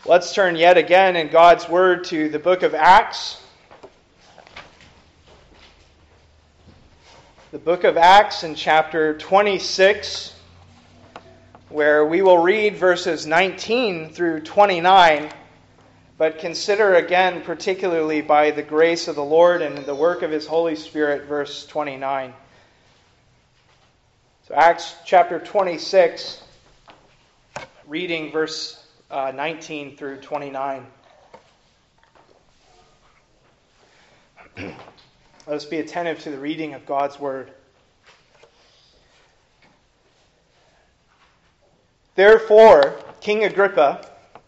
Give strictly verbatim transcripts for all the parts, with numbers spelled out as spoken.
Let's turn yet again in God's Word to the book of Acts. The book of Acts in chapter twenty-six, where we will read verses nineteen through twenty-nine, but consider again, particularly by the grace of the Lord and the work of His Holy Spirit, verse twenty-nine. So Acts chapter twenty-six, reading verse Uh, nineteen through twenty-nine. Let us be attentive to the reading of God's Word. Therefore, King Agrippa,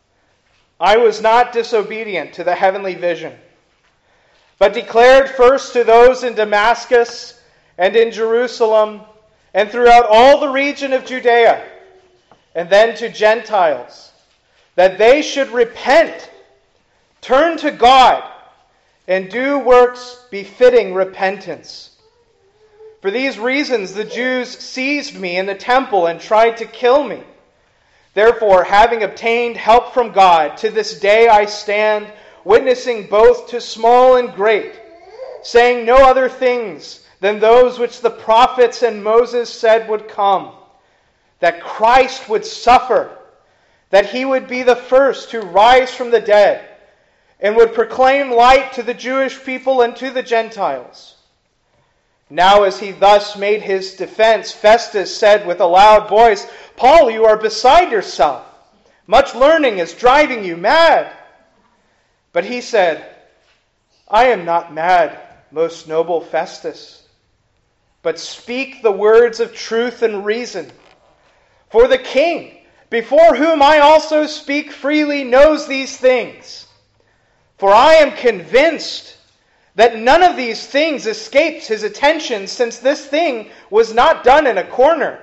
I was not disobedient to the heavenly vision, but declared first to those in Damascus and in Jerusalem and throughout all the region of Judea, and then to Gentiles, that they should repent, turn to God, and do works befitting repentance. For these reasons the Jews seized me in the temple and tried to kill me. Therefore, having obtained help from God, to this day I stand, witnessing both to small and great, saying no other things than those which the prophets and Moses said would come, that Christ would suffer, that he would be the first to rise from the dead, and would proclaim light to the Jewish people and to the Gentiles. Now as he thus made his defense, Festus said with a loud voice, Paul, you are beside yourself. Much learning is driving you mad. But he said, I am not mad, most noble Festus, but speak the words of truth and reason. For the king, before whom I also speak freely, knows these things. For I am convinced that none of these things escapes his attention, since this thing was not done in a corner.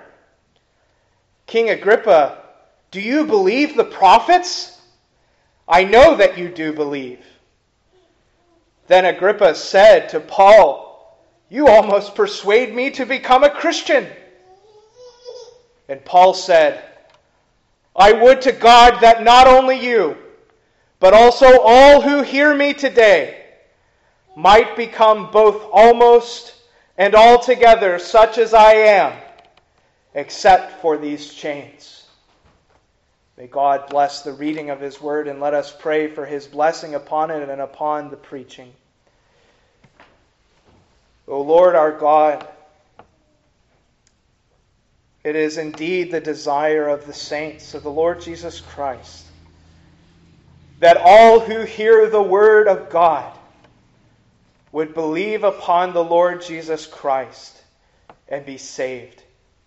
King Agrippa, do you believe the prophets? I know that you do believe. Then Agrippa said to Paul, you almost persuade me to become a Christian. And Paul said, I would to God that not only you, but also all who hear me today, might become both almost and altogether such as I am, except for these chains. May God bless the reading of His Word, and let us pray for His blessing upon it and upon the preaching. O Lord our God, it is indeed the desire of the saints of the Lord Jesus Christ that all who hear the word of God would believe upon the Lord Jesus Christ and be saved.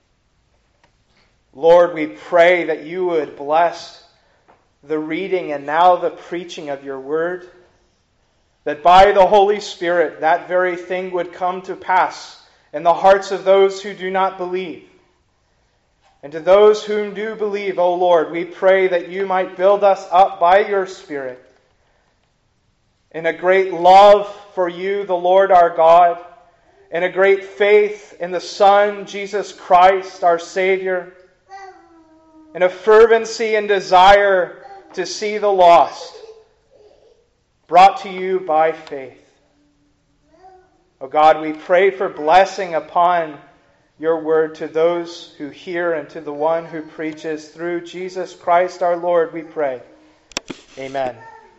Lord, we pray that you would bless the reading and now the preaching of your word, that by the Holy Spirit that very thing would come to pass in the hearts of those who do not believe. And to those whom do believe, O Lord, we pray that you might build us up by your Spirit in a great love for you, the Lord our God, in a great faith in the Son, Jesus Christ, our Savior, in a fervency and desire to see the lost brought to you by faith. O God, we pray for blessing upon your word to those who hear and to the one who preaches. Through Jesus Christ our Lord, we pray. Amen.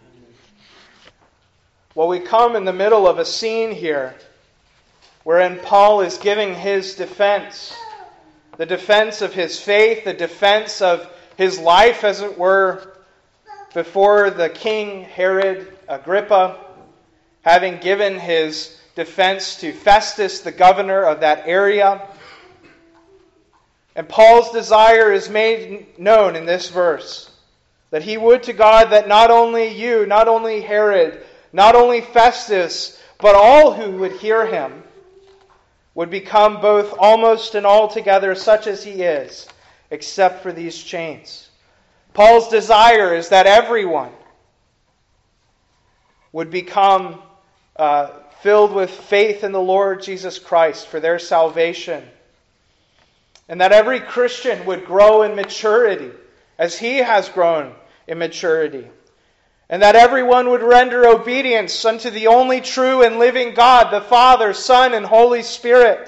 Well, we come in the middle of a scene here wherein Paul is giving his defense. The defense of his faith, the defense of his life, as it were, before the king Herod Agrippa, having given his defense to Festus, the governor of that area. And Paul's desire is made known in this verse, that he would to God that not only you, not only Herod, not only Festus, but all who would hear him would become both almost and altogether such as he is, except for these chains. Paul's desire is that everyone would become uh, filled with faith in the Lord Jesus Christ for their salvation. And that every Christian would grow in maturity as he has grown immaturity. And that everyone would render obedience unto the only true and living God, the Father, Son, and Holy Spirit.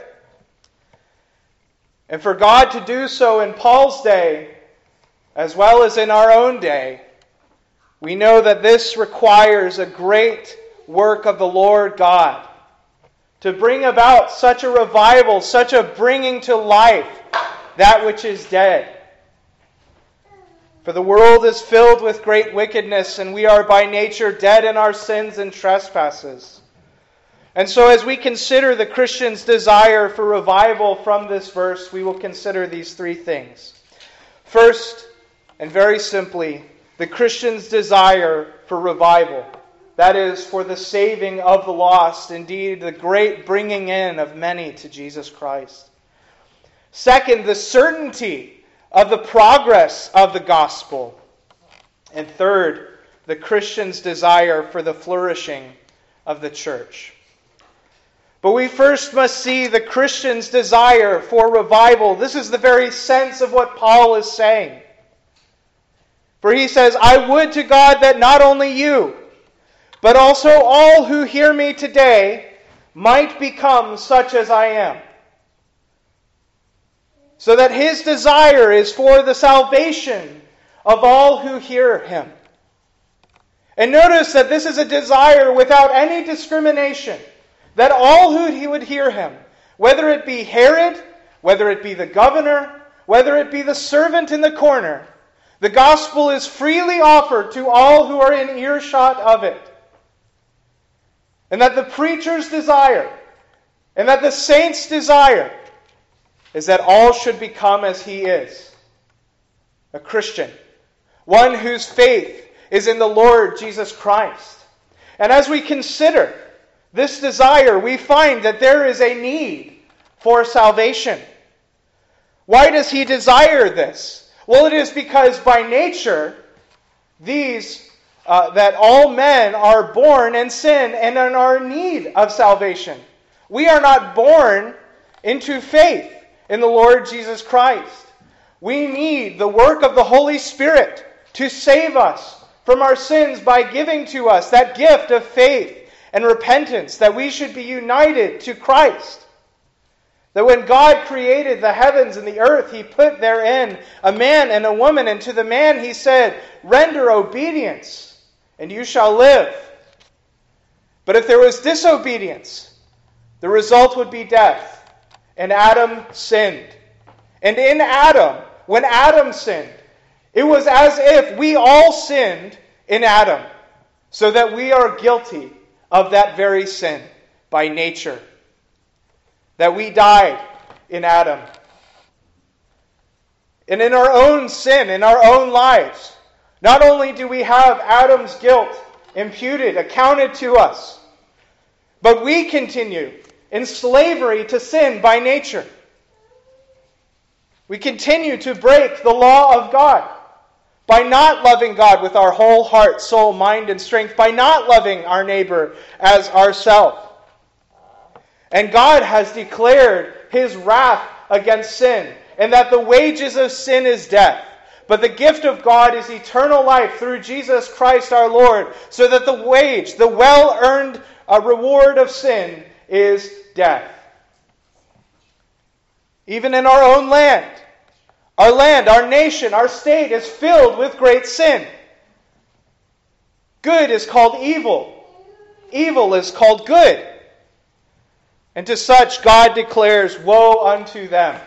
And for God to do so in Paul's day, as well as in our own day, we know that this requires a great work of the Lord God to bring about such a revival, such a bringing to life that which is dead. For the world is filled with great wickedness, and we are by nature dead in our sins and trespasses. And so as we consider the Christian's desire for revival from this verse, we will consider these three things. First, and very simply, the Christian's desire for revival. That is, for the saving of the lost, indeed, the great bringing in of many to Jesus Christ. Second, the certainty of the progress of the gospel. And third, the Christian's desire for the flourishing of the church. But we first must see the Christian's desire for revival. This is the very sense of what Paul is saying. For he says, I would to God that not only you, but also all who hear me today might become such as I am. So that his desire is for the salvation of all who hear him. And notice that this is a desire without any discrimination. That all who would hear him, whether it be Herod, whether it be the governor, whether it be the servant in the corner, the gospel is freely offered to all who are in earshot of it. And that the preacher's desire, and that the saint's desire, is that all should become as he is, a Christian, one whose faith is in the Lord Jesus Christ. And as we consider this desire, we find that there is a need for salvation. Why does he desire this? Well, it is because by nature, these, uh, that all men are born in sin and are in need of salvation. We are not born into faith in the Lord Jesus Christ. We need the work of the Holy Spirit to save us from our sins by giving to us that gift of faith and repentance, that we should be united to Christ. That when God created the heavens and the earth, he put therein a man and a woman, and to the man he said, render obedience, and you shall live. But if there was disobedience, the result would be death. And Adam sinned. And in Adam, when Adam sinned, it was as if we all sinned in Adam, so that we are guilty of that very sin by nature. That we died in Adam. And in our own sin, in our own lives, not only do we have Adam's guilt imputed, accounted to us, but we continue in slavery to sin by nature. We continue to break the law of God by not loving God with our whole heart, soul, mind, and strength, by not loving our neighbor as ourselves. And God has declared his wrath against sin, and that the wages of sin is death. But the gift of God is eternal life through Jesus Christ our Lord, so that the wage, the well-earned uh, reward of sin is death. Even in our own land, our land, our nation, our state is filled with great sin. Good is called evil. Evil is called good. And to such God declares, woe unto them.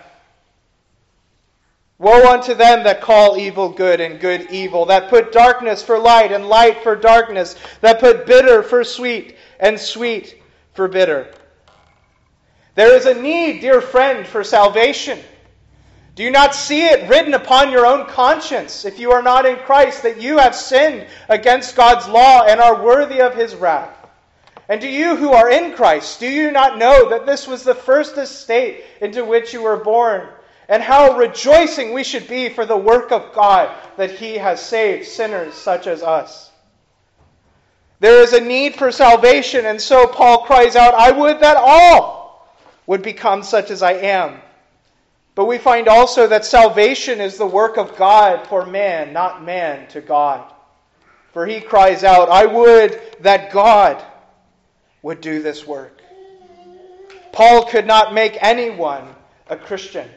Woe unto them that call evil good and good evil, that put darkness for light and light for darkness, that put bitter for sweet and sweet for bitter. There is a need, dear friend, for salvation. Do you not see it written upon your own conscience, if you are not in Christ, that you have sinned against God's law and are worthy of his wrath? And do you who are in Christ, do you not know that this was the first estate into which you were born? And how rejoicing we should be for the work of God, that he has saved sinners such as us. There is a need for salvation, and so Paul cries out, I would that all would become such as I am. But we find also that salvation is the work of God for man, not man to God. For he cries out, I would that God would do this work. Paul could not make anyone a Christian.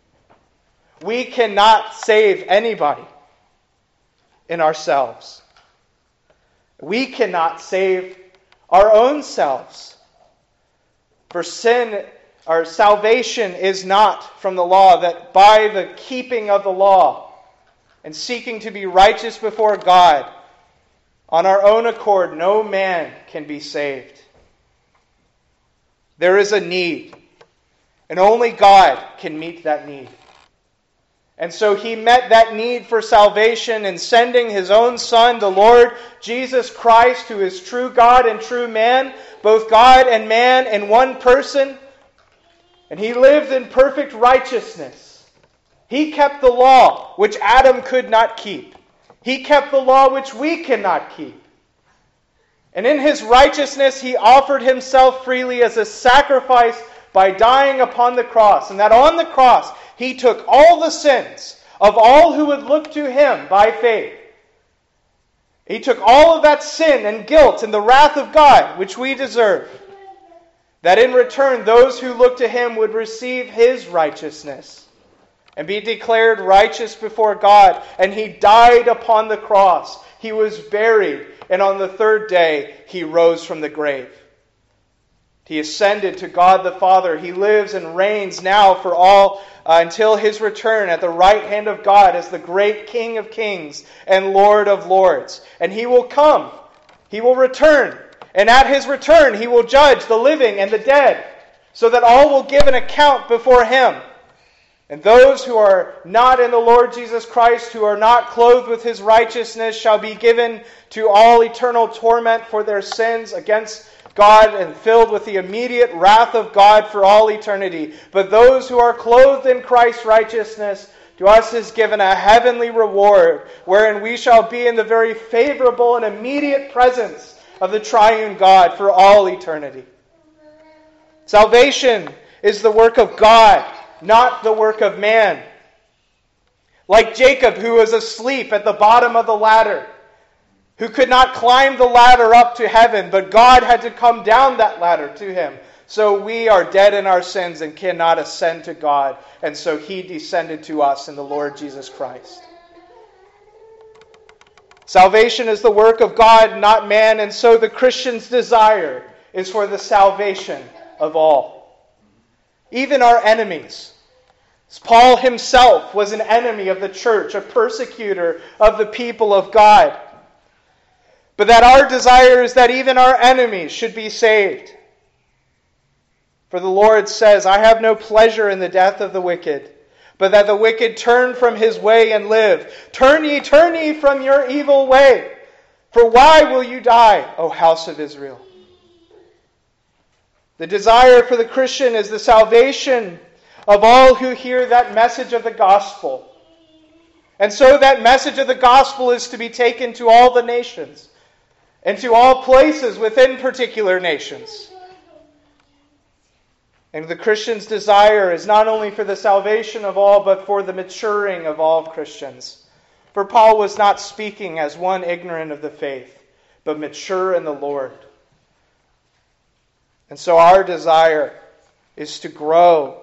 We cannot save anybody in ourselves. We cannot save our own selves. For sin, our salvation is not from the law, that by the keeping of the law and seeking to be righteous before God, on our own accord, no man can be saved. There is a need, and only God can meet that need. And so he met that need for salvation in sending his own Son, the Lord Jesus Christ, who is true God and true man, both God and man in one person. And he lived in perfect righteousness. He kept the law, which Adam could not keep. He kept the law, which we cannot keep. And in his righteousness, he offered himself freely as a sacrifice by dying upon the cross. And that on the cross, he took all the sins of all who would look to him by faith. He took all of that sin and guilt and the wrath of God, which we deserve. That in return, those who look to him would receive his righteousness and be declared righteous before God. And he died upon the cross. He was buried. And on the third day, he rose from the grave. He ascended to God the Father. He lives and reigns now for all uh, until his return at the right hand of God as the great King of kings and Lord of lords. And he will come. He will return. And at his return, he will judge the living and the dead, so that all will give an account before him. And those who are not in the Lord Jesus Christ, who are not clothed with his righteousness, shall be given to all eternal torment for their sins against God and filled with the immediate wrath of God for all eternity. But those who are clothed in Christ's righteousness, to us is given a heavenly reward, wherein we shall be in the very favorable and immediate presence of the triune God for all eternity. Salvation is the work of God, not the work of man. Like Jacob, who was asleep at the bottom of the ladder, who could not climb the ladder up to heaven, but God had to come down that ladder to him. So we are dead in our sins and cannot ascend to God. And so he descended to us in the Lord Jesus Christ. Salvation is the work of God, not man. And so the Christian's desire is for the salvation of all, even our enemies. Paul himself was an enemy of the church, a persecutor of the people of God. But that our desire is that even our enemies should be saved. For the Lord says, I have no pleasure in the death of the wicked, but that the wicked turn from his way and live. Turn ye, turn ye from your evil way. For why will you die, O house of Israel? The desire for the Christian is the salvation of all who hear that message of the gospel. And so that message of the gospel is to be taken to all the nations and to all places within particular nations. And the Christian's desire is not only for the salvation of all, but for the maturing of all Christians. For Paul was not speaking as one ignorant of the faith, but mature in the Lord. And so our desire is to grow.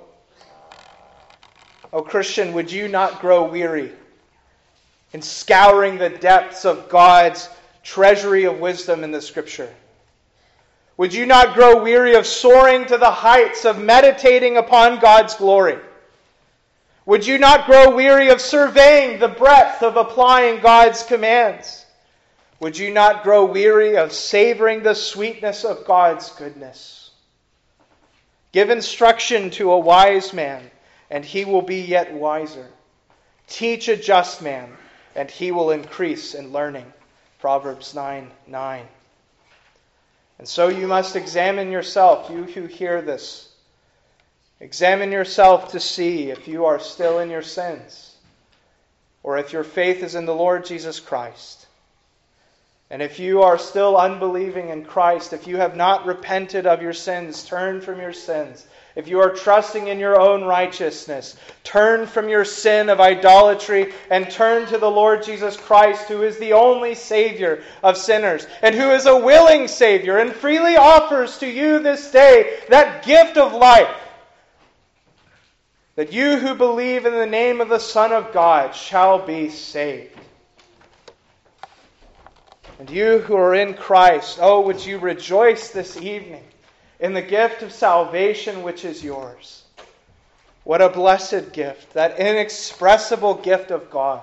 O Christian, would you not grow weary in scouring the depths of God's treasury of wisdom in the Scripture? Would you not grow weary of soaring to the heights of meditating upon God's glory? Would you not grow weary of surveying the breadth of applying God's commands? Would you not grow weary of savoring the sweetness of God's goodness? Give instruction to a wise man, and he will be yet wiser. Teach a just man, and he will increase in learning. Proverbs nine nine. And so you must examine yourself, you who hear this. Examine yourself to see if you are still in your sins, or if your faith is in the Lord Jesus Christ. And if you are still unbelieving in Christ, if you have not repented of your sins, turn from your sins. If you are trusting in your own righteousness, turn from your sin of idolatry and turn to the Lord Jesus Christ, who is the only Savior of sinners and who is a willing Savior and freely offers to you this day that gift of life, that you who believe in the name of the Son of God shall be saved. And you who are in Christ, oh, would you rejoice this evening in the gift of salvation which is yours. What a blessed gift, that inexpressible gift of God.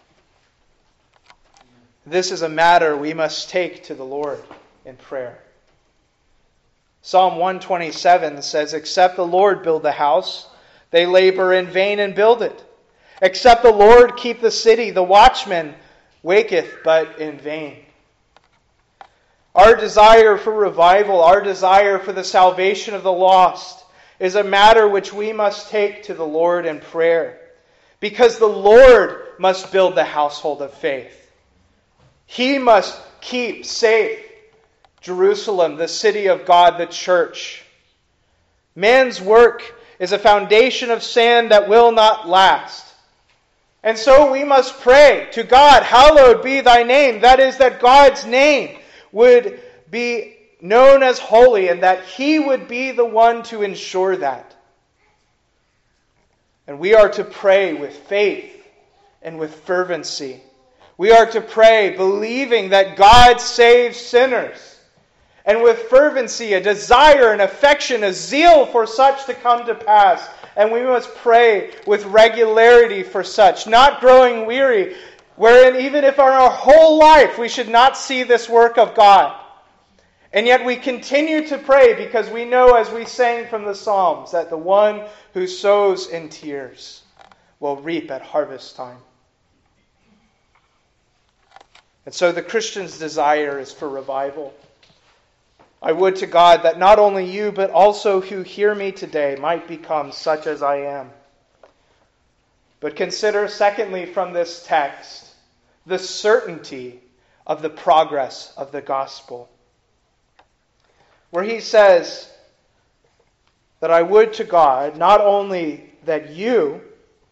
This is a matter we must take to the Lord in prayer. Psalm one twenty-seven says, "Except the Lord build the house, they labor in vain and build it. Except the Lord keep the city, the watchman waketh but in vain." Our desire for revival, our desire for the salvation of the lost, is a matter which we must take to the Lord in prayer. Because the Lord must build the household of faith. He must keep safe Jerusalem, the city of God, the church. Man's work is a foundation of sand that will not last. And so we must pray to God, "Hallowed be thy name." That is, that God's name would be known as holy and that He would be the one to ensure that. And we are to pray with faith and with fervency. We are to pray believing that God saves sinners, and with fervency, a desire, an affection, a zeal for such to come to pass. And we must pray with regularity for such, not growing weary, wherein even if in our whole life we should not see this work of God. And yet we continue to pray because we know, as we sang from the Psalms, that the one who sows in tears will reap at harvest time. And so the Christian's desire is for revival. I would to God that not only you, but also who hear me today might become such as I am. But consider, secondly, from this text, the certainty of the progress of the gospel. Where he says that I would to God not only that you,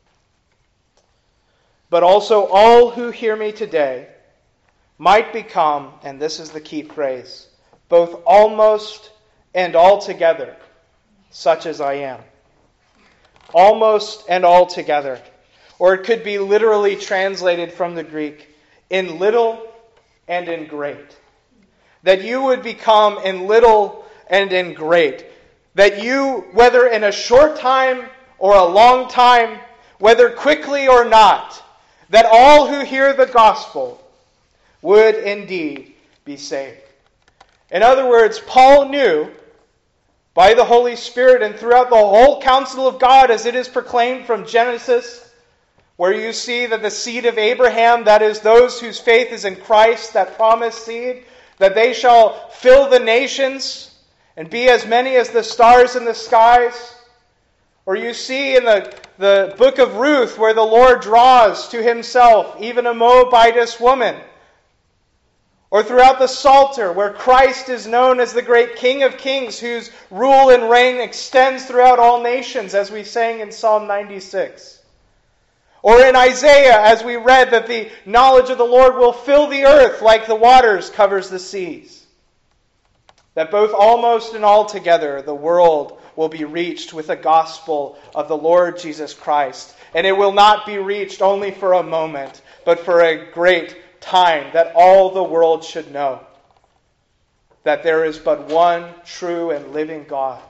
but also all who hear me today might become, and this is the key phrase, both almost and altogether such as I am. Almost and altogether. Or it could be literally translated from the Greek, in little and in great. That you would become in little and in great. That you, whether in a short time or a long time, whether quickly or not, that all who hear the gospel would indeed be saved. In other words, Paul knew by the Holy Spirit and throughout the whole counsel of God as it is proclaimed from Genesis, where you see that the seed of Abraham, that is those whose faith is in Christ, that promised seed, that they shall fill the nations and be as many as the stars in the skies. Or you see in the, the book of Ruth where the Lord draws to Himself even a Moabitess woman. Or throughout the Psalter where Christ is known as the great King of Kings whose rule and reign extends throughout all nations, as we sang in Psalm ninety-six. Or in Isaiah, as we read that the knowledge of the Lord will fill the earth like the waters covers the seas. That both almost and altogether the world will be reached with the gospel of the Lord Jesus Christ. And it will not be reached only for a moment, but for a great time, that all the world should know that there is but one true and living God.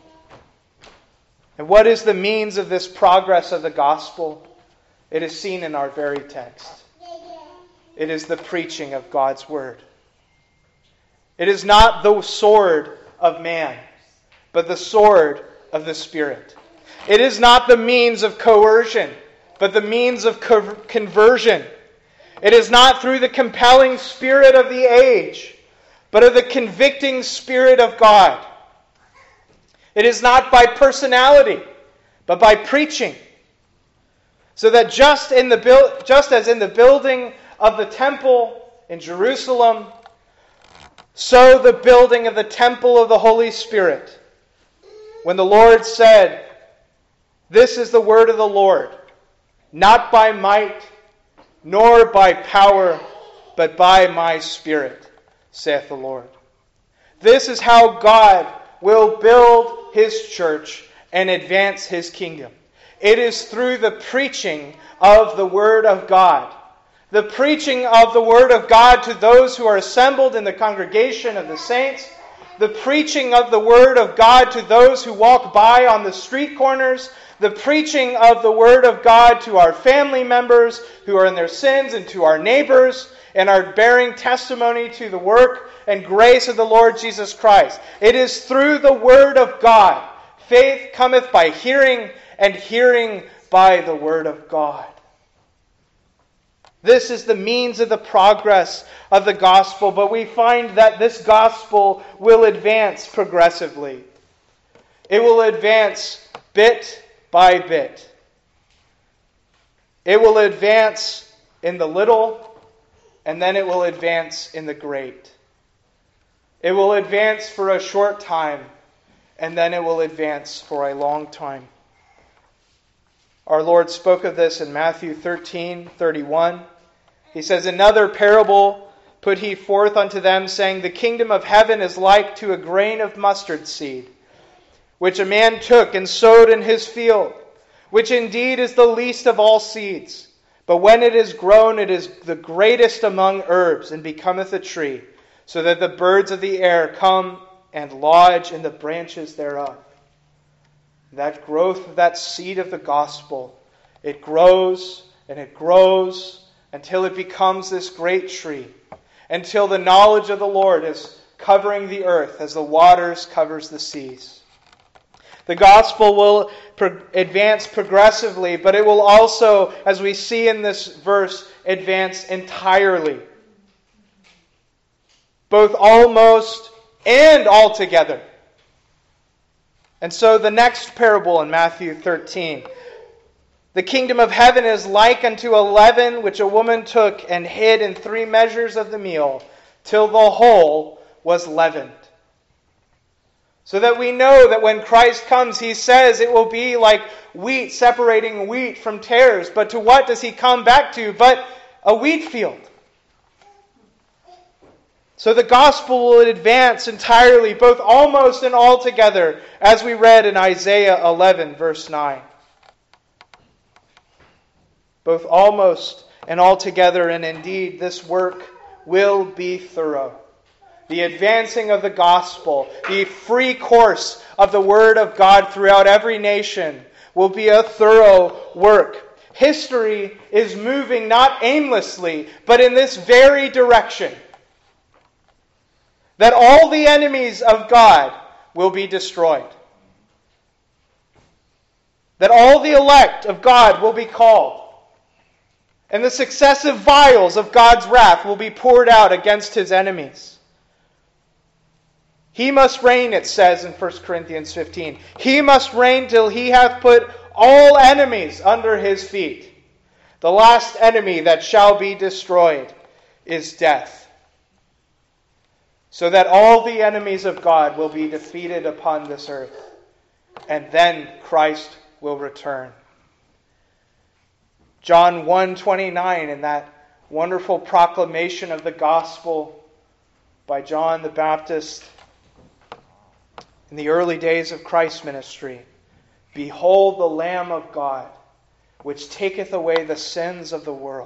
And what is the means of this progress of the gospel? It is seen in our very text. It is the preaching of God's word. It is not the sword of man, but the sword of the Spirit. It is not the means of coercion, but the means of co- conversion. It is not through the compelling spirit of the age, but of the convicting Spirit of God. It is not by personality, but by preaching. So that just in the build, just as in the building of the temple, in Jerusalem, so the building of the temple of the Holy Spirit, when the Lord said, "This is the word of the Lord, not by might, nor by power, but by my Spirit, saith the Lord." This is how God will build His church and advance His kingdom. It is through the preaching of the Word of God. The preaching of the Word of God to those who are assembled in the congregation of the saints. The preaching of the Word of God to those who walk by on the street corners. The preaching of the Word of God to our family members who are in their sins, and to our neighbors, and are bearing testimony to the work and grace of the Lord Jesus Christ. It is through the Word of God. Faith cometh by hearing, and hearing by the Word of God. This is the means of the progress of the gospel, but we find that this gospel will advance progressively. It will advance bit by bit. It will advance in the little, and then it will advance in the great. It will advance for a short time, and then it will advance for a long time. Our Lord spoke of this in Matthew thirteen thirty-one. He says, "Another parable put he forth unto them, saying, The kingdom of heaven is like to a grain of mustard seed, which a man took and sowed in his field, which indeed is the least of all seeds. But when it is grown, it is the greatest among herbs, and becometh a tree, so that the birds of the air come and lodge in the branches thereof." That growth of that seed of the gospel, it grows and it grows until it becomes this great tree, until the knowledge of the Lord is covering the earth as the waters covers the seas. The gospel will pro- advance progressively, but it will also, as we see in this verse, advance entirely. Both almost and altogether. And so the next parable in Matthew thirteen. "The kingdom of heaven is like unto a leaven which a woman took and hid in three measures of the meal, till the whole was leavened." So that we know that when Christ comes, He says it will be like wheat separating wheat from tares. But to what does He come back to but a wheat field? So the gospel will advance entirely, both almost and altogether, as we read in Isaiah eleven, verse nine. Both almost and altogether, and indeed this work will be thorough. The advancing of the gospel, the free course of the Word of God throughout every nation will be a thorough work. History is moving not aimlessly, but in this very direction. That all the enemies of God will be destroyed. That all the elect of God will be called. And the successive vials of God's wrath will be poured out against His enemies. He must reign, it says in First Corinthians fifteen. He must reign till He hath put all enemies under His feet. The last enemy that shall be destroyed is death. So that all the enemies of God will be defeated upon this earth. And then Christ will return. John one twenty-nine, in that wonderful proclamation of the gospel by John the Baptist in the early days of Christ's ministry. "Behold the Lamb of God, which taketh away the sins of the world."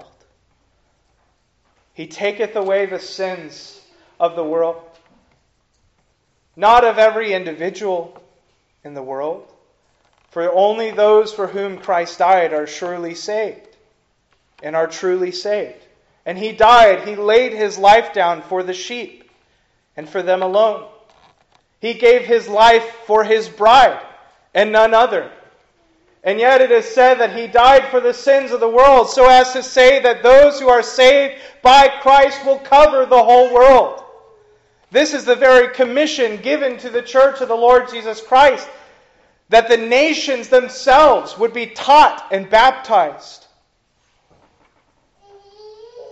He taketh away the sins of the world. Not of every individual in the world, for only those for whom Christ died are surely saved and are truly saved. And He died, He laid His life down for the sheep and for them alone. He gave His life for His bride and none other. And yet it is said that He died for the sins of the world, so as to say that those who are saved by Christ will cover the whole world. This is the very commission given to the church of the Lord Jesus Christ, that the nations themselves would be taught and baptized.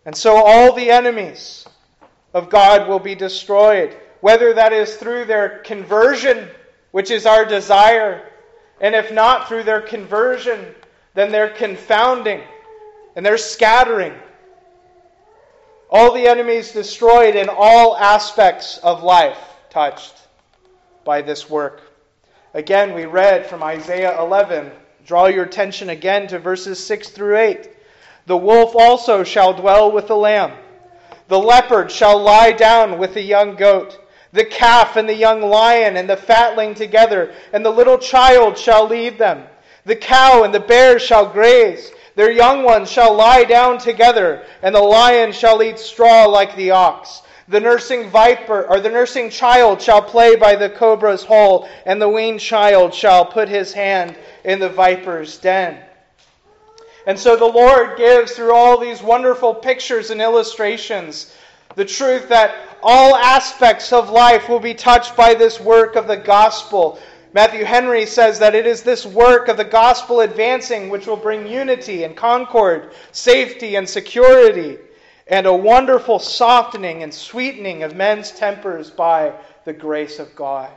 And so all the enemies of God will be destroyed, whether that is through their conversion, which is our desire, and if not through their conversion, then their confounding and their scattering. All the enemies destroyed in all aspects of life touched by this work. Again, we read from Isaiah eleven. Draw your attention again to verses six through eight. The wolf also shall dwell with the lamb. The leopard shall lie down with the young goat. The calf and the young lion and the fatling together, and the little child shall lead them. The cow and the bear shall graze. Their young ones shall lie down together, and the lion shall eat straw like the ox. The nursing viper, or the nursing child shall play by the cobra's hole, and the weaned child shall put his hand in the viper's den. And so the Lord gives, through all these wonderful pictures and illustrations, the truth that all aspects of life will be touched by this work of the gospel. Matthew Henry says that it is this work of the gospel advancing which will bring unity and concord, safety and security, and a wonderful softening and sweetening of men's tempers by the grace of God.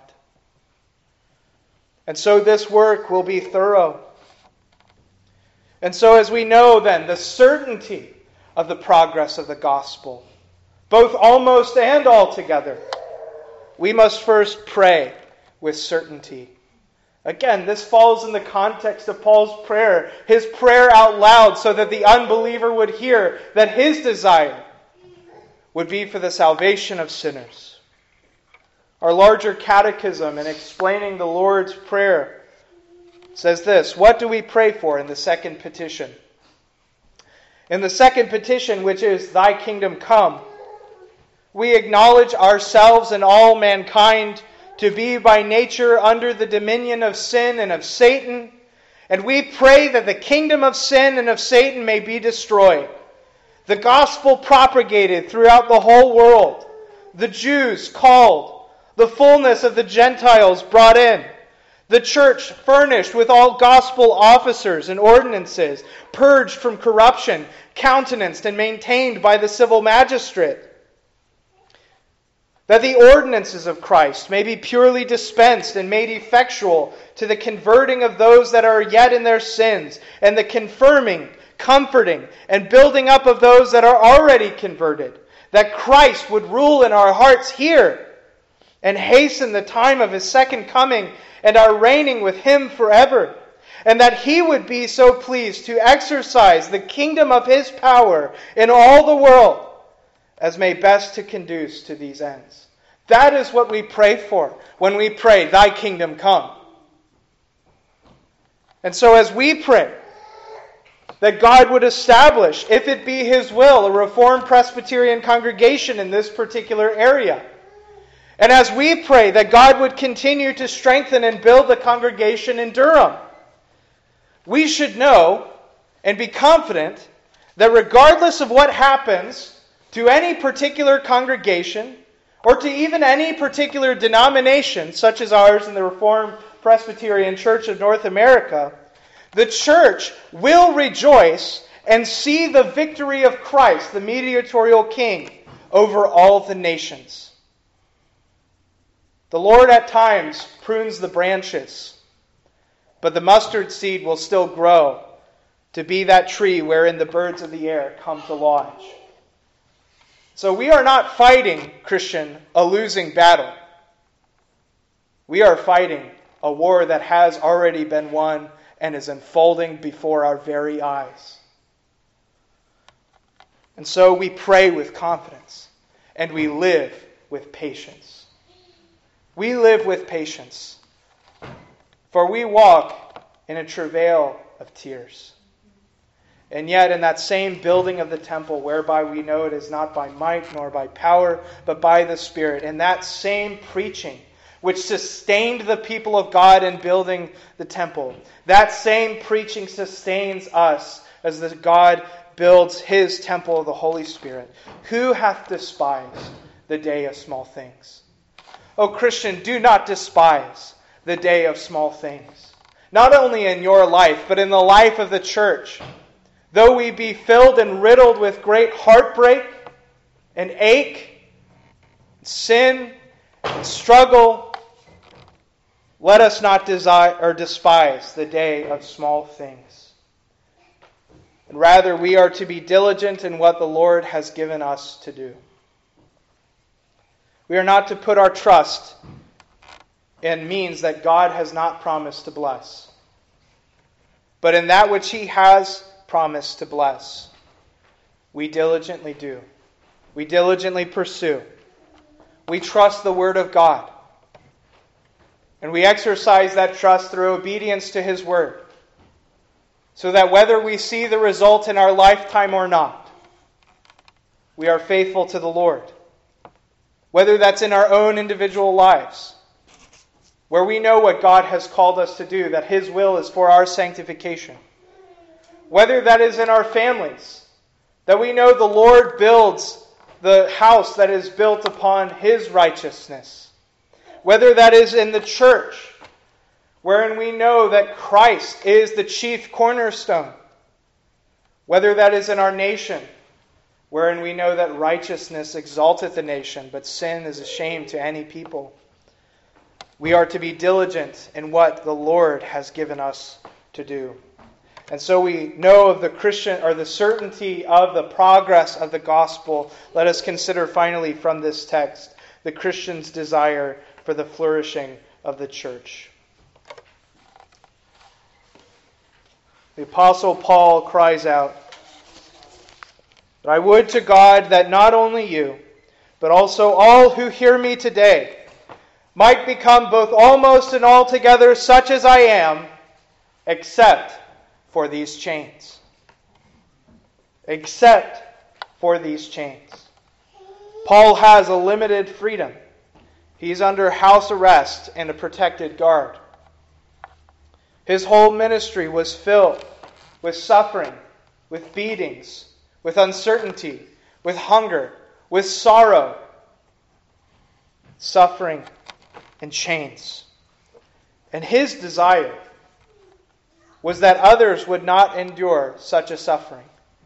And so this work will be thorough. And so as we know then, the certainty of the progress of the gospel, both almost and altogether, we must first pray with certainty. Again, this falls in the context of Paul's prayer, his prayer out loud so that the unbeliever would hear that his desire would be for the salvation of sinners. Our larger catechism in explaining the Lord's Prayer says this: what do we pray for in the second petition? In the second petition, which is, Thy kingdom come, we acknowledge ourselves and all mankind to be by nature under the dominion of sin and of Satan, and we pray that the kingdom of sin and of Satan may be destroyed, the gospel propagated throughout the whole world, the Jews called, the fullness of the Gentiles brought in, the church furnished with all gospel officers and ordinances, purged from corruption, countenanced and maintained by the civil magistrate, that the ordinances of Christ may be purely dispensed and made effectual to the converting of those that are yet in their sins, and the confirming, comforting, and building up of those that are already converted, that Christ would rule in our hearts here, and hasten the time of His second coming, and our reigning with Him forever, and that He would be so pleased to exercise the kingdom of His power in all the world, as may best to conduce to these ends. That is what we pray for when we pray, Thy kingdom come. And so as we pray that God would establish, if it be His will, a Reformed Presbyterian congregation in this particular area, and as we pray that God would continue to strengthen and build the congregation in Durham, we should know and be confident that regardless of what happens to any particular congregation, or to even any particular denomination, such as ours in the Reformed Presbyterian Church of North America, the church will rejoice and see the victory of Christ, the mediatorial King, over all the nations. The Lord at times prunes the branches, but the mustard seed will still grow to be that tree wherein the birds of the air come to lodge. So we are not fighting, Christian, a losing battle. We are fighting a war that has already been won and is unfolding before our very eyes. And so we pray with confidence, and we live with patience. We live with patience, for we walk in a travail of tears. And yet in that same building of the temple, whereby we know it is not by might nor by power, but by the Spirit, in that same preaching which sustained the people of God in building the temple, that same preaching sustains us as the God builds His temple of the Holy Spirit. Who hath despised the day of small things? O Christian, do not despise the day of small things. Not only in your life, but in the life of the church. though we be filled and riddled with great heartbreak and ache, sin and struggle, let us not desire or despise the day of small things. And rather, we are to be diligent in what the Lord has given us to do. We are not to put our trust in means that God has not promised to bless, but in that which He has promised to bless. We diligently do. We diligently pursue. We trust the Word of God. And we exercise that trust through obedience to His Word, so that whether we see the result in our lifetime or not, we are faithful to the Lord. Whether that's in our own individual lives, where we know what God has called us to do, that His will is for our sanctification. Whether that is in our families, that we know the Lord builds the house that is built upon His righteousness. Whether that is in the church, wherein we know that Christ is the chief cornerstone. Whether that is in our nation, wherein we know that righteousness exalteth the nation, but sin is a shame to any people. We are to be diligent in what the Lord has given us to do. And so we know of the Christian, or the certainty of the progress of the gospel. Let us consider finally from this text the Christian's desire for the flourishing of the church. The Apostle Paul cries out, "But I would to God that not only you, but also all who hear me today, might become both almost and altogether such as I am, except for these chains." Except for these chains. Paul has a limited freedom. He's under house arrest and a protected guard. His whole ministry was filled with suffering, with beatings, with uncertainty, with hunger, with sorrow, suffering, and chains. And his desire was that others would not endure such a suffering.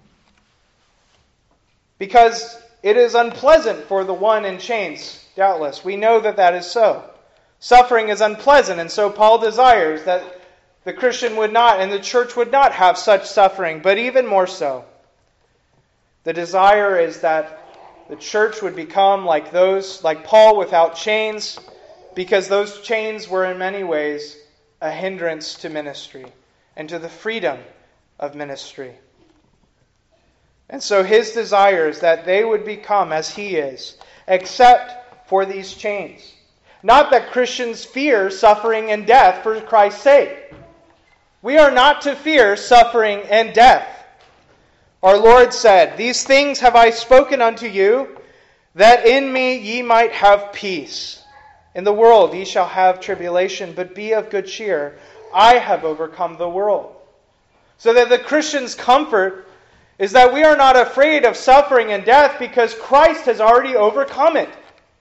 Because it is unpleasant for the one in chains, doubtless. We know that that is so. Suffering is unpleasant, and so Paul desires that the Christian would not, and the church would not have such suffering, but even more so. The desire is that the church would become like those, like Paul, without chains, because those chains were in many ways a hindrance to ministry and to the freedom of ministry. And so his desire is that they would become as he is, except for these chains. Not that Christians fear suffering and death for Christ's sake. We are not to fear suffering and death. Our Lord said, "These things have I spoken unto you, that in me ye might have peace. In the world ye shall have tribulation, but be of good cheer. I have overcome the world." So that the Christian's comfort is that we are not afraid of suffering and death because Christ has already overcome it.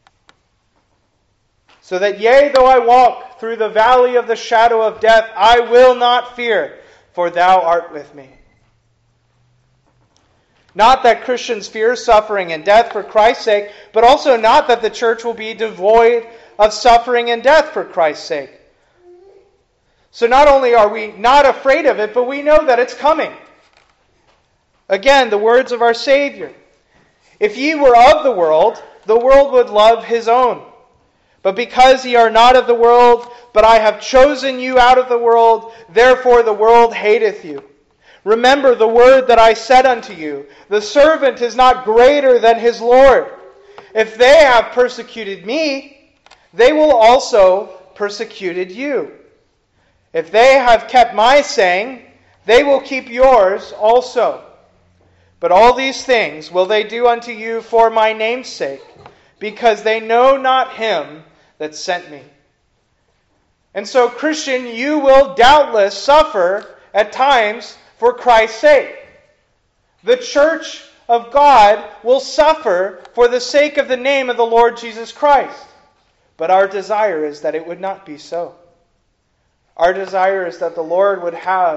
So that, yea, though I walk through the valley of the shadow of death, I will not fear, for thou art with me. Not that Christians fear suffering and death for Christ's sake, but also not that the church will be devoid of suffering and death for Christ's sake. So not only are we not afraid of it, but we know that it's coming. Again, the words of our Savior. "If ye were of the world, the world would love his own. But because ye are not of the world, but I have chosen you out of the world, therefore the world hateth you. Remember the word that I said unto you, the servant is not greater than his Lord. If they have persecuted me, they will also persecuted you. If they have kept my saying, they will keep yours also. But all these things will they do unto you for my name's sake, because they know not him that sent me." And so, Christian, you will doubtless suffer at times for Christ's sake. The church of God will suffer for the sake of the name of the Lord Jesus Christ. But our desire is that it would not be so. Our desire is that the Lord would have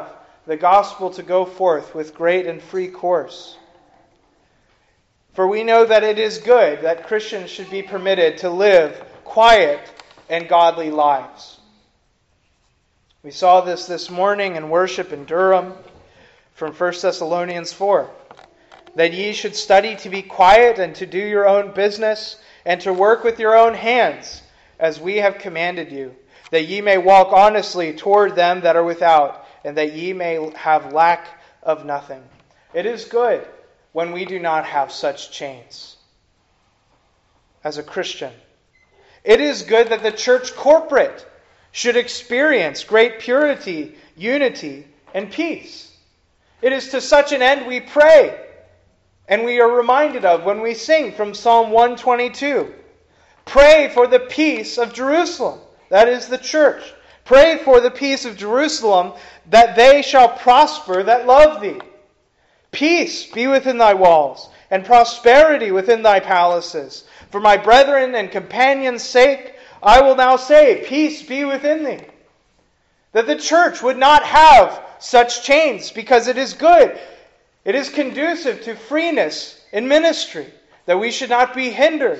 the gospel to go forth with great and free course. For we know that it is good that Christians should be permitted to live quiet and godly lives. We saw this this morning in worship in Durham from First Thessalonians four. That ye should study to be quiet and to do your own business and to work with your own hands, as we have commanded you, that ye may walk honestly toward them that are without, and that ye may have lack of nothing. It is good when we do not have such chains as a Christian. It is good that the church corporate should experience great purity, unity, and peace. It is to such an end we pray, and we are reminded of when we sing from Psalm one twenty-two. Pray for the peace of Jerusalem. That is the church. Pray for the peace of Jerusalem, that they shall prosper that love thee. Peace be within thy walls, and prosperity within thy palaces. For my brethren and companions' sake, I will now say, peace be within thee. That the church would not have such chains, because it is good. It is conducive to freeness in ministry, that we should not be hindered.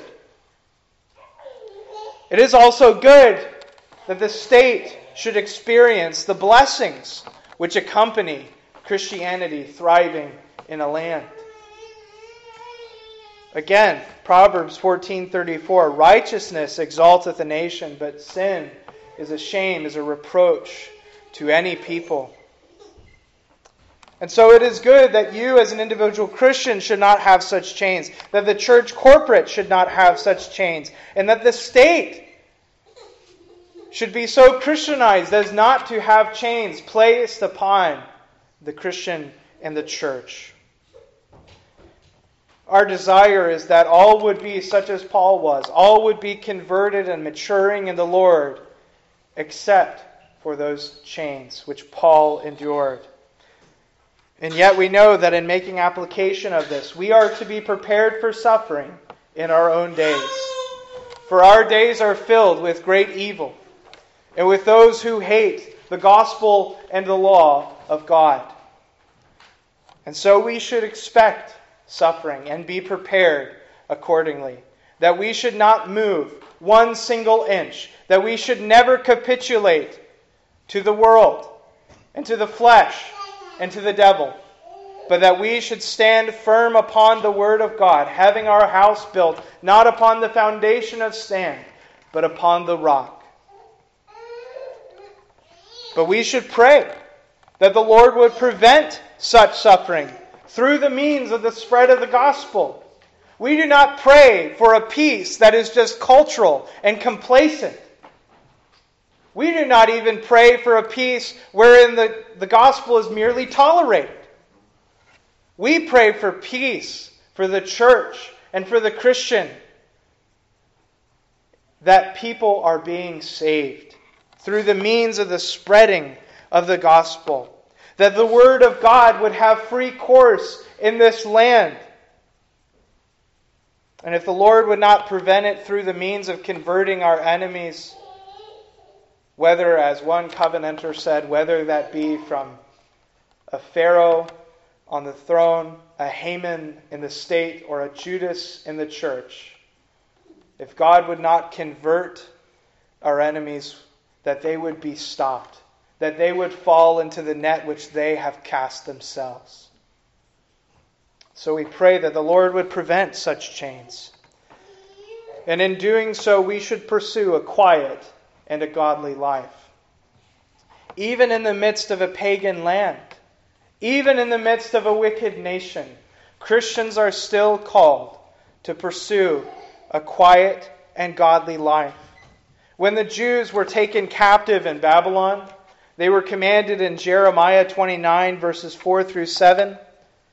It is also good that the state should experience the blessings which accompany Christianity thriving in a land. Again, Proverbs fourteen thirty-four, righteousness exalteth a nation, but sin is a shame, is a reproach to any people. And so it is good that you as an individual Christian should not have such chains, that the church corporate should not have such chains, and that the state should be so Christianized as not to have chains placed upon the Christian and the church. Our desire is that all would be such as Paul was. All would be converted and maturing in the Lord, except for those chains which Paul endured. And yet we know that in making application of this, we are to be prepared for suffering in our own days. For our days are filled with great evil, and with those who hate the gospel and the law of God. And so we should expect suffering and be prepared accordingly. That we should not move one single inch. That we should never capitulate to the world and to the flesh and to the devil. But that we should stand firm upon the word of God, having our house built not upon the foundation of sand, but upon the rock. But we should pray that the Lord would prevent such suffering through the means of the spread of the gospel. We do not pray for a peace that is just cultural and complacent. We do not even pray for a peace wherein the, the gospel is merely tolerated. We pray for peace for the church and for the Christian, that people are being saved through the means of the spreading of the gospel. That the word of God would have free course in this land. And if the Lord would not prevent it through the means of converting our enemies, whether, as one covenanter said, whether that be from a Pharaoh on the throne, a Haman in the state, or a Judas in the church, if God would not convert our enemies, that they would be stopped, that they would fall into the net which they have cast themselves. So we pray that the Lord would prevent such chains. And in doing so, we should pursue a quiet and a godly life. Even in the midst of a pagan land, even in the midst of a wicked nation, Christians are still called to pursue a quiet and godly life. When the Jews were taken captive in Babylon, they were commanded in Jeremiah twenty-nine, verses four through seven. It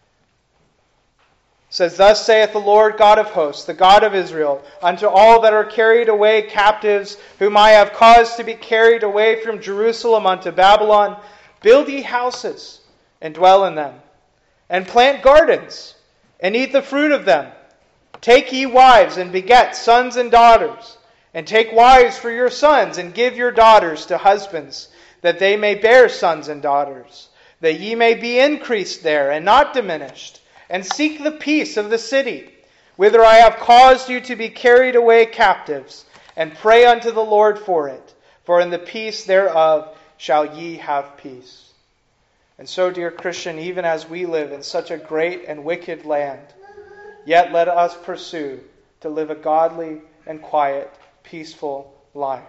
says, Thus saith the Lord God of hosts, the God of Israel, unto all that are carried away captives, whom I have caused to be carried away from Jerusalem unto Babylon, build ye houses, and dwell in them, and plant gardens, and eat the fruit of them. Take ye wives, and beget sons and daughters, and take wives for your sons, and give your daughters to husbands, that they may bear sons and daughters, that ye may be increased there, and not diminished, and seek the peace of the city, whither I have caused you to be carried away captives, and pray unto the Lord for it, for in the peace thereof shall ye have peace. And so, dear Christian, even as we live in such a great and wicked land, yet let us pursue to live a godly and quiet, peaceful life.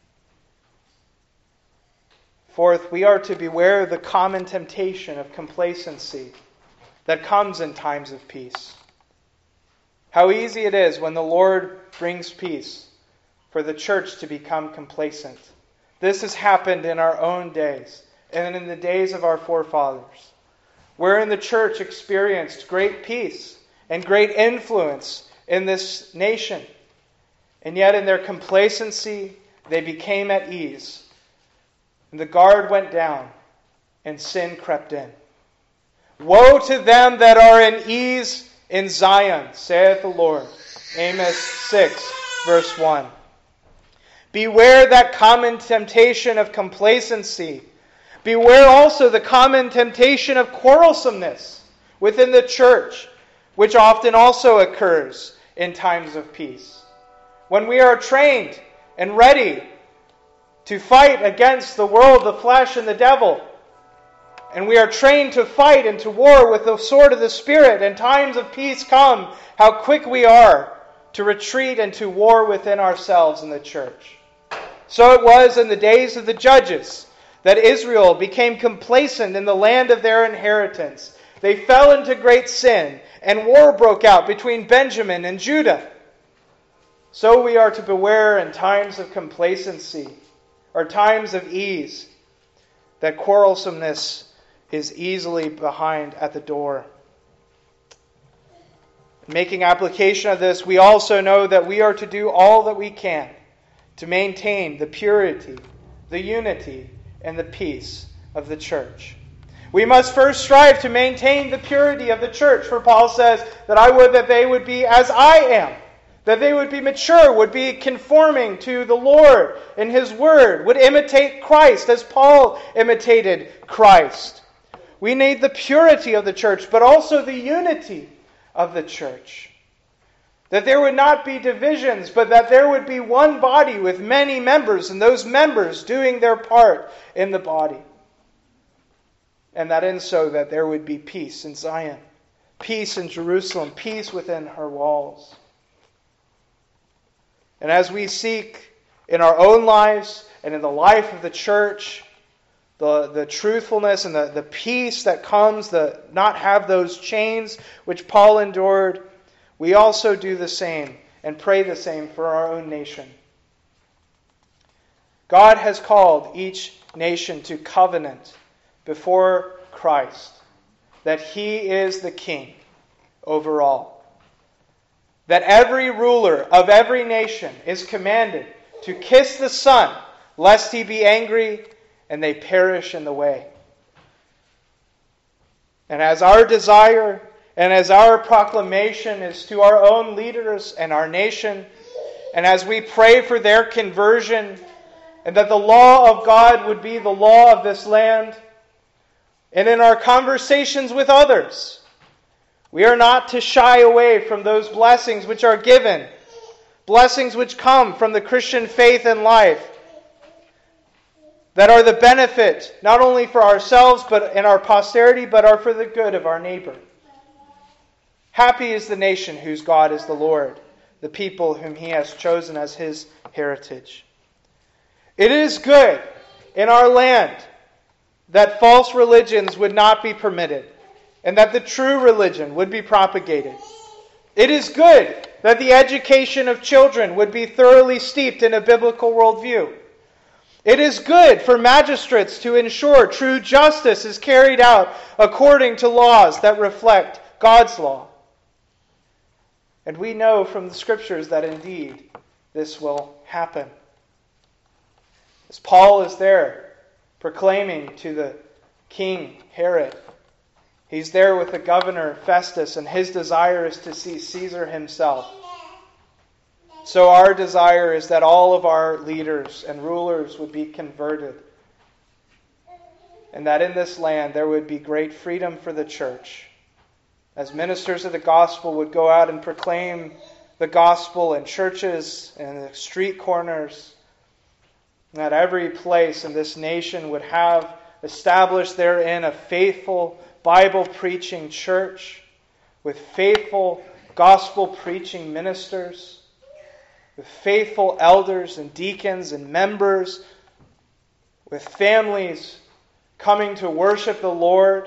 Fourth, we are to beware the common temptation of complacency that comes in times of peace. How easy it is when the Lord brings peace for the church to become complacent. This has happened in our own days and in the days of our forefathers, wherein the church experienced great peace and great influence in this nation. And yet in their complacency, they became at ease. And the guard went down, and sin crept in. Woe to them that are in ease in Zion, saith the Lord. Amos six, verse one. Beware that common temptation of complacency. Beware also the common temptation of quarrelsomeness within the church, which often also occurs in times of peace. When we are trained and ready to fight against the world, the flesh, and the devil, and we are trained to fight and to war with the sword of the Spirit, and times of peace come, how quick we are to retreat and to war within ourselves in the church. So it was in the days of the judges that Israel became complacent in the land of their inheritance. They fell into great sin, and war broke out between Benjamin and Judah. So we are to beware in times of complacency, or times of ease, that quarrelsomeness is easily behind at the door. Making application of this, we also know that we are to do all that we can to maintain the purity, the unity, and the peace of the church. We must first strive to maintain the purity of the church, for Paul says that I would that they would be as I am, that they would be mature, would be conforming to the Lord in His Word, would imitate Christ as Paul imitated Christ. We need the purity of the church, but also the unity of the church. That there would not be divisions, but that there would be one body with many members, and those members doing their part in the body. And that in so that there would be peace in Zion, peace in Jerusalem, peace within her walls. And as we seek in our own lives and in the life of the church, the, the truthfulness and the, the peace that comes, the not have those chains which Paul endured, we also do the same and pray the same for our own nation. God has called each nation to covenant before Christ, that He is the King over all. That every ruler of every nation is commanded to kiss the Son, lest He be angry and they perish in the way. And as our desire and as our proclamation is to our own leaders and our nation, and as we pray for their conversion, and that the law of God would be the law of this land, and in our conversations with others, we are not to shy away from those blessings which are given, blessings which come from the Christian faith and life, that are the benefit not only for ourselves but and our posterity, but are for the good of our neighbor. Happy is the nation whose God is the Lord, the people whom He has chosen as His heritage. It is good in our land that false religions would not be permitted, and that the true religion would be propagated. It is good that the education of children would be thoroughly steeped in a biblical worldview. It is good for magistrates to ensure true justice is carried out according to laws that reflect God's law. And we know from the Scriptures that indeed this will happen. As Paul is there proclaiming to the king Herod, he's there with the governor Festus, and his desire is to see Caesar himself. So our desire is that all of our leaders and rulers would be converted. and that in this land there would be great freedom for the church, as ministers of the gospel would go out and proclaim the gospel in churches and the street corners, that every place in this nation would have established therein a faithful Bible-preaching church with faithful gospel-preaching ministers, with faithful elders and deacons and members, with families coming to worship the Lord.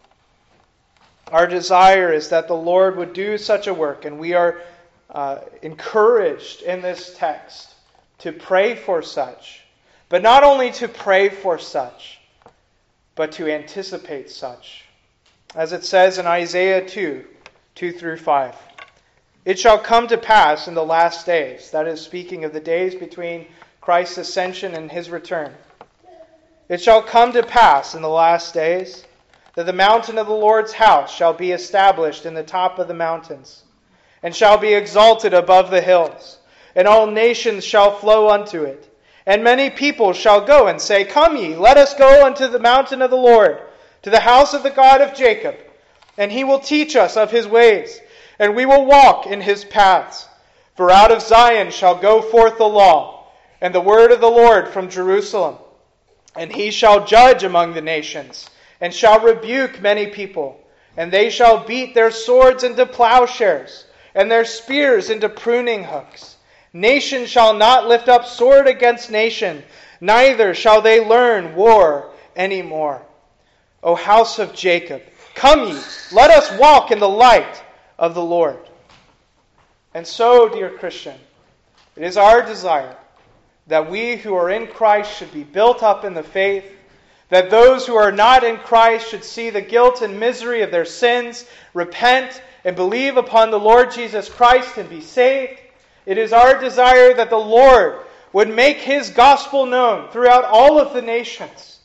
Our desire is that the Lord would do such a work, and we are uh, encouraged in this text to pray for such. But not only to pray for such, but to anticipate such. As it says in Isaiah two, two through five. It shall come to pass in the last days, that is speaking of the days between Christ's ascension and his return. It shall come to pass in the last days that the mountain of the Lord's house shall be established in the top of the mountains, and shall be exalted above the hills, and all nations shall flow unto it. And many people shall go and say, Come ye, let us go unto the mountain of the Lord, to the house of the God of Jacob, and he will teach us of his ways, and we will walk in his paths. For out of Zion shall go forth the law, and the word of the Lord from Jerusalem. And he shall judge among the nations, and shall rebuke many people, and they shall beat their swords into plowshares, and their spears into pruning hooks. Nation shall not lift up sword against nation, neither shall they learn war any more. O house of Jacob, come ye, let us walk in the light of the Lord. And so, dear Christian, it is our desire that we who are in Christ should be built up in the faith, that those who are not in Christ should see the guilt and misery of their sins, repent, and believe upon the Lord Jesus Christ and be saved. It is our desire that the Lord would make his gospel known throughout all of the nations.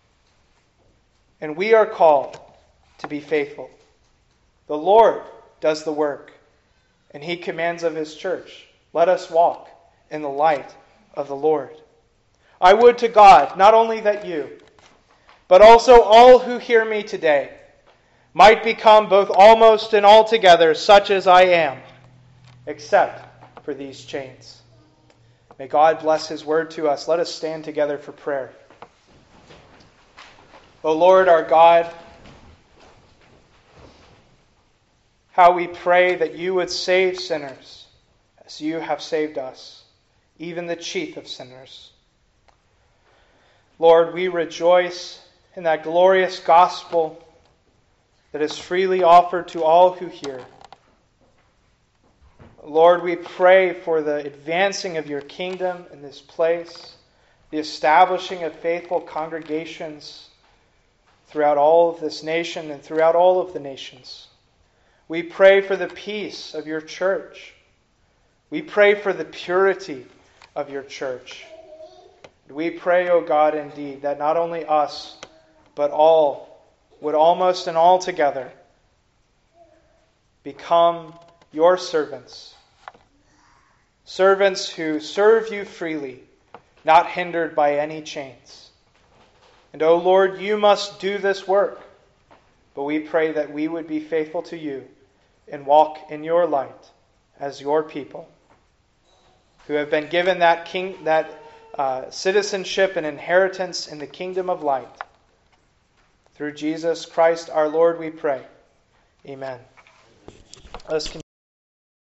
And we are called to be faithful. The Lord does the work, and he commands of his church, let us walk in the light of the Lord. I would to God, not only that you, but also all who hear me today, might become both almost and altogether such as I am, except for these chains. May God bless his word to us. Let us stand together for prayer. O Lord our God, how we pray that you would save sinners as you have saved us, even the chief of sinners. Lord, we rejoice in that glorious gospel that is freely offered to all who hear. Lord, we pray for the advancing of your kingdom in this place, the establishing of faithful congregations throughout all of this nation and throughout all of the nations. We pray for the peace of your church. We pray for the purity of your church. We pray, O God, indeed, that not only us, but all would almost and altogether become your servants. Servants who serve you freely, not hindered by any chains. And, O Lord, you must do this work. But we pray that we would be faithful to you and walk in your light as your people, who have been given that king, that uh, citizenship and inheritance in the kingdom of light. Through Jesus Christ our Lord we pray. Amen. Let's continue.